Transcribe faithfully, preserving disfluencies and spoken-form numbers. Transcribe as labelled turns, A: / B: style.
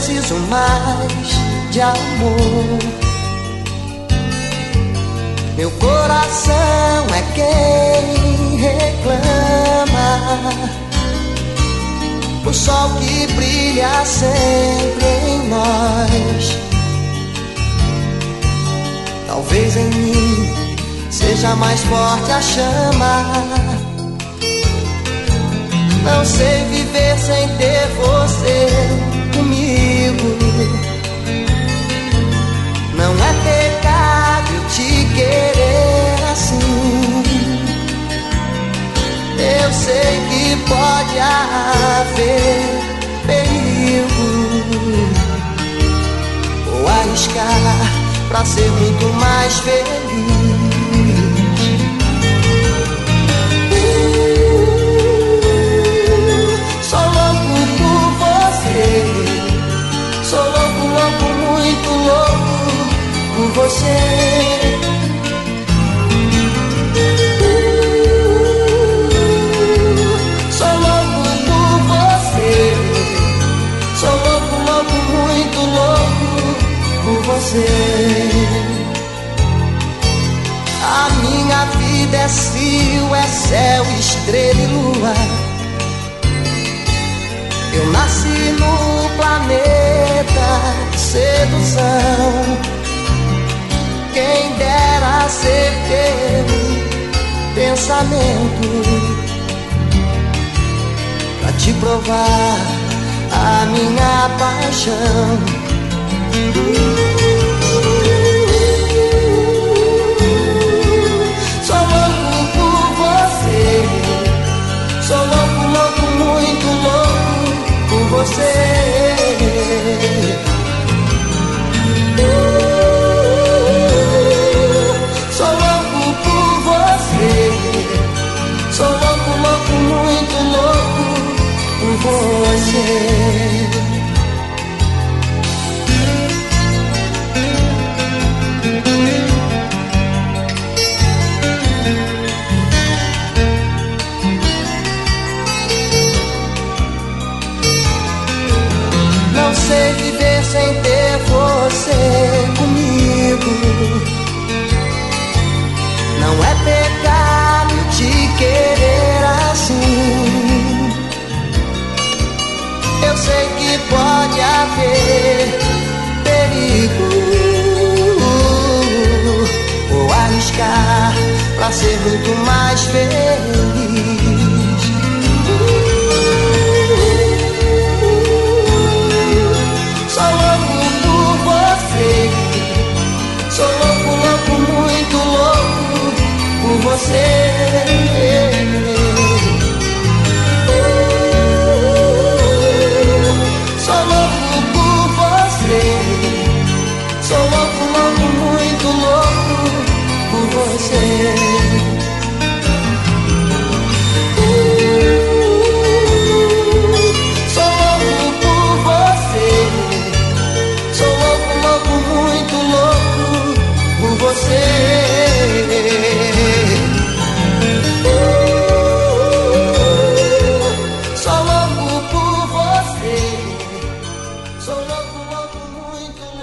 A: preciso mais de amor. Meu coração é quem reclama, o sol que brilha sempre em nós. Talvez em mim seja mais forte a chama. Não sei viver sem ter você comigo. Não é pecado eu te querer assim. Eu sei que pode haver perigo. Vou arriscar pra ser muito mais feliz. Sou louco por você, sou louco, louco, muito louco por você. Sou louco por você, sou louco, louco, muito louco por você. A minha vida é fio, é céu, estrela e lua. Eu nasci no planeta sedução. Quem dera ser teu pensamento pra te provar a minha paixão. Sou louco por você, sou louco, louco, muito louco por você. Sou louco por você, sou louco, louco, muito louco por você. Não sei viver sem ter você comigo. Não é pecado te querer assim. Eu sei que pode haver perigo. Vou arriscar pra ser muito mais feliz. Sou louco por você, sou louco, louco, muito louco por você. Sou louco por você, sou louco, louco, muito louco por você. Sou louco por você, sou louco, louco, muito louco.